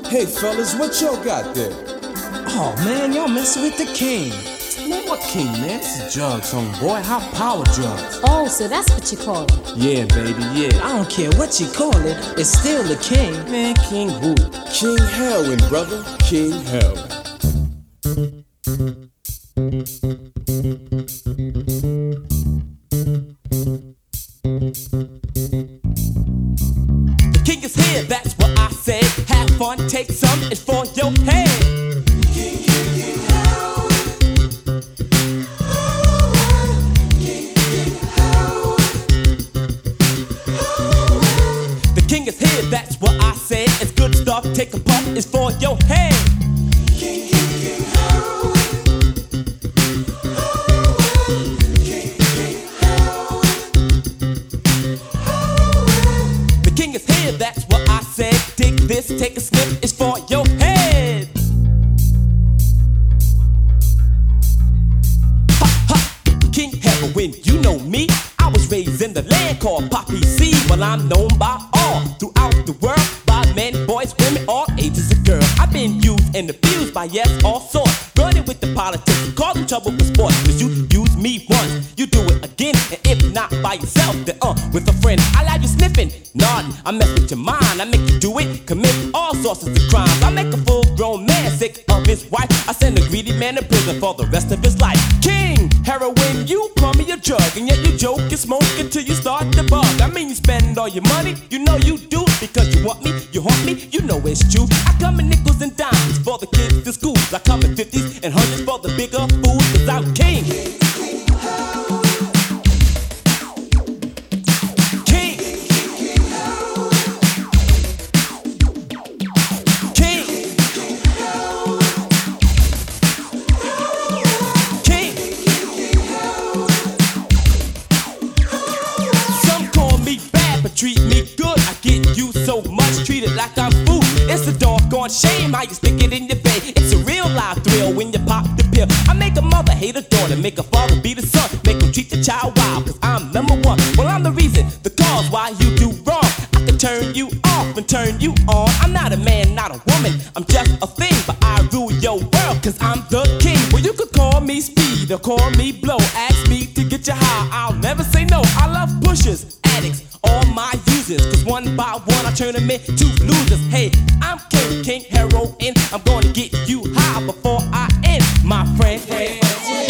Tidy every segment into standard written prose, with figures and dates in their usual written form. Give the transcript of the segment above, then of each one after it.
Hey fellas, what y'all got there? Oh man, y'all messing with the king. Man, what king, man? This is drugs, homeboy. High power drugs. Oh, so that's what you call it. Yeah, baby, yeah. I don't care what you call it, it's still the king. Man, king who? King Heroin, brother. King Heroin. The king is here, that's what I said. Have fun, take some, it's for your head. The king is here, that's what I said. It's good stuff, take a puff, it's for your head. The king is here, that's what I said. Dig this, take a sniff, it's for your head. Ha ha, King Heroin, you know me. I was raised in the land called Poppy C. Well, I'm known by all throughout the world, by men, boys, women, all ages of girls. I've been used and abused by yes, all sorts. Running with the politics, causing trouble with sports. Cause you used me once, you do it again. And if not by yourself, then with a friend. I like you sniffing, nodding, I mess with your mind. I make you do it, commit all sorts of crimes. I make a full grown man sick of his wife. I send a greedy man to prison for the rest of his life. King Heroin, you call me a drug, and yet you joke and smoke until you start to bug. I mean you spend all your money, you know you do, because you want me, you haunt me, you know it's true. I come in nickels and dimes for the kids to school. I come in 50s and hundreds for the bigger fools, cause I'm king. Treat me good, I get you so much, treated like I'm food. It's a doggone shame how you stick it in your vein. It's a real live thrill when you pop the pill. I make a mother hate a daughter, make a father beat a son, make him treat the child wild, cause I'm number one. Well, I'm the reason, the cause why you do wrong. I can turn you off and turn you on. I'm not a man, not a woman, I'm just a thing, but I rule your world, cause I'm the king. Well, you could call me Speed or call me Blow. Ask me to get you high, I'll never say no. I love pushers, addicts, all my users, cause one by one I turn them into losers. Hey, I'm King Heroin, I'm gonna get you high before I end, my friend. Hey.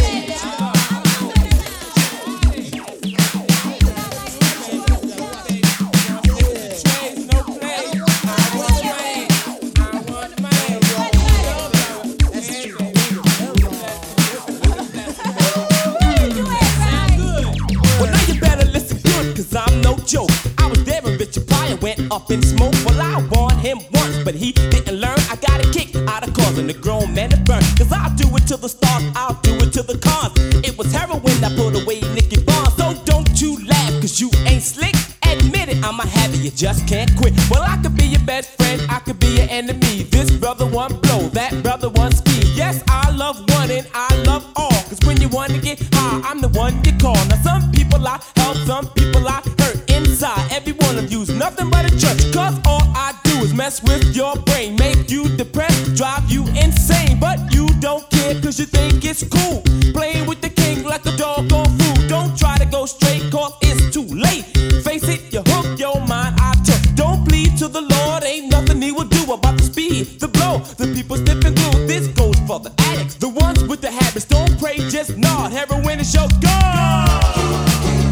Joke. I was there when Richard Pryor went up in smoke. Well, I warned him once, but he didn't learn. I got a kick out of causing a grown man to burn. Cause I'll do it to the stars, I'll do it to the cons. It was heroin that put away Nicky Barnes. So don't you laugh, cause you ain't slick. Admit it, I'm a habit, you just can't quit. Well, I could be your best friend, I could be your enemy. This brother one blow, that brother one speed. Yes, I love one and I love all. Cause when you wanna get high, I'm the one you call. Now some people I help, some people I hurt. Inside, every one of you's nothing but a church. Cause all I do is mess with your brain, make you depressed, drive you insane. But you don't care cause you think it's cool, playing with the king like a doggone fool. Don't try to go straight cause it's too late. Face it, you hook your mind, I took. Don't plead to the Lord, ain't nothing he will do about the speed, the blow, the people sniffing glue. This goes for the addicts, the ones with the habits. Don't pray, just nod, heroin is your God.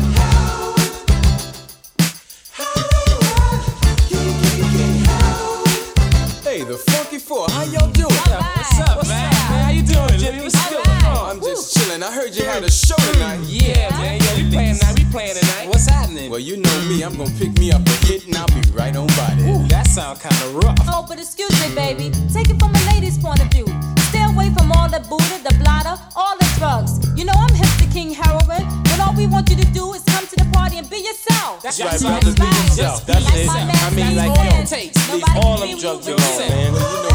Hey, the Funky Four, how y'all doing? What's up, man? How you doing, Jimmy? What's good? I'm just chilling. I heard you had a show tonight. Yeah, man. Yo, we playing tonight. What's happening? Well, you know me. I'm gonna pick me up a hit and I'll be right on by there. Ooh, that sound kinda rough. Oh, but excuse me, baby. Take it from a lady's point of view. Stay away from all the Buddha, the blotter, all the drugs. You know I'm hip to King Heroin, but all we want you to do is come to the party and be yourself. That's right, right. brother. Be yourself. That's Like it. my man I mean, says, like, all yo, it takes. leave Nobody all can them be drugs with alone, you. man. You know